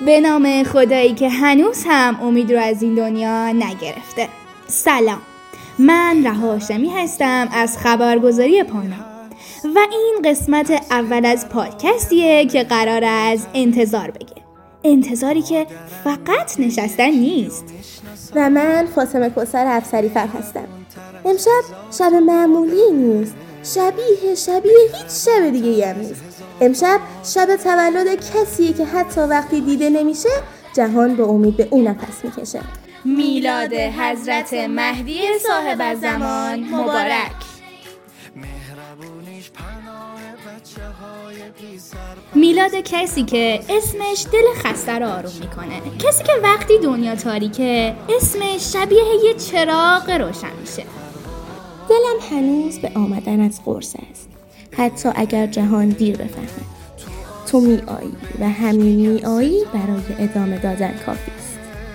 به نام خدایی که هنوز هم امید رو از این دنیا نگرفته. سلام، من رها هاشمی هستم از خبرگزاری پانا و این قسمت اول از پادکستیه که قرار از انتظار بگه. انتظاری که فقط نشستن نیست. و من فاطمه کوثر افسری‌فر هستم. امشب شب معمولی نیست، شبیه هیچ شب دیگه هم نیست. امشب شب تولد کسیه که حتی وقتی دیده نمیشه جهان به امید به اون نفس میکشه. میلاد حضرت مهدی صاحب الزمان مبارک. میلاد کسی که اسمش دل خسته رو آروم میکنه، کسی که وقتی دنیا تاریکه اسمش شبیه یه چراغ روشن میشه. دلم هنوز به آمدن از قرص است، حتی اگر جهان دیر بفهمه. تو میایی و همین میایی برای ادامه دادن کافی است.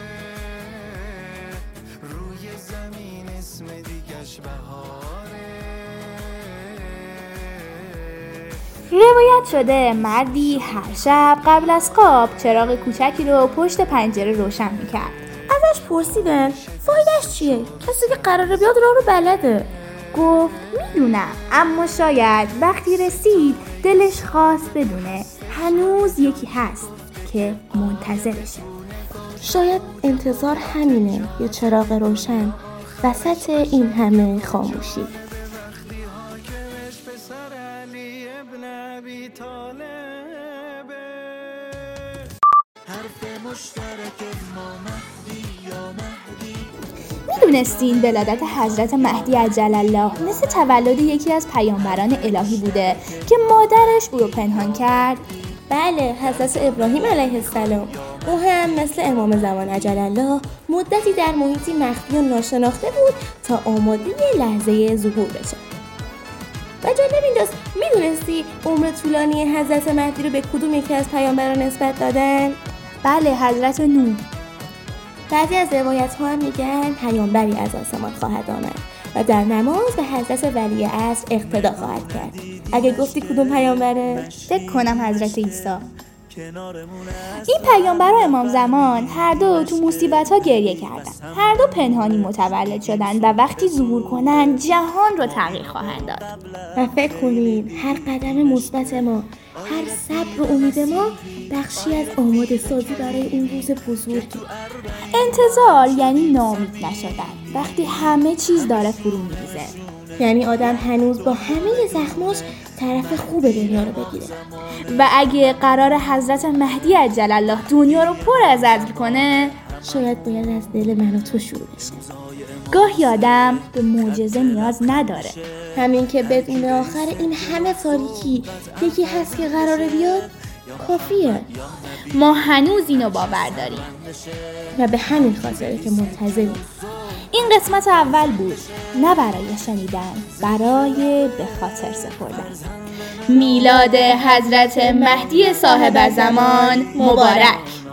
روایت شده مردی هر شب قبل از خواب چراغ کوچکی رو پشت پنجره روشن میکرد. ازش پرسیدن فایدهش چیه؟ کسی که قراره بیاد راه رو بلده. گفت میدونم، اما شاید وقتی رسید دلش خواست بدونه هنوز یکی هست که منتظرشه. شاید انتظار همینه، یه چراغ روشن وسط این همه خاموشی. میدونستین ولادت حضرت مهدی عجل الله مثل تولد یکی از پیامبران الهی بوده که مادرش او رو پنهان کرد؟ بله، حضرت ابراهیم علیه السلام. او هم مثل امام زمان عجل الله مدتی در محیطی مخفی و ناشناخته بود تا آماده لحظه ظهور بشه. و جالب اینجاست، میدونستی عمر طولانی حضرت مهدی رو به کدوم یکی از پیامبران نسبت دادن؟ بله، حضرت نوح. بعضی از روایت ها هم میگن پیامبری از آسمان خواهد آمد و در نماز به حضرت ولی عصر اقتدا خواهد کرد. اگه گفتی کدوم پیامبره؟ فکر کنم حضرت عیسی. این پیامبر و امام زمان هر دو تو مصیبت ها گریه کردن. هر دو پنهانی متولد شدن و وقتی ظهور کنن جهان رو تغییر خواهند داد. و فکر کنین هر قدم مثبت ما، هر صبر و امید ما بخشی از آماده سازی برای اون روز بزرگی. انتظار یعنی ناامید نشدن وقتی همه چیز داره فرو میریزه. یعنی آدم هنوز با همه زخماش طرف خوب دنیا رو بگیره. و اگه قرار حضرت مهدی عجل الله دنیا رو پر از عدل کنه، شاید باید از دل من و تو شروع بشه. گاهی آدم به معجزه نیاز نداره، همین که بدون آخر این همه تاریکی یکی هست که قراره بیاد کافیه. ما هنوز اینو باور داریم و به همین خاطره که منتظریم. این قسمت اول بود، نه برای شنیدن، برای به خاطر سپردن. میلاد حضرت مهدی صاحب الزمان مبارک.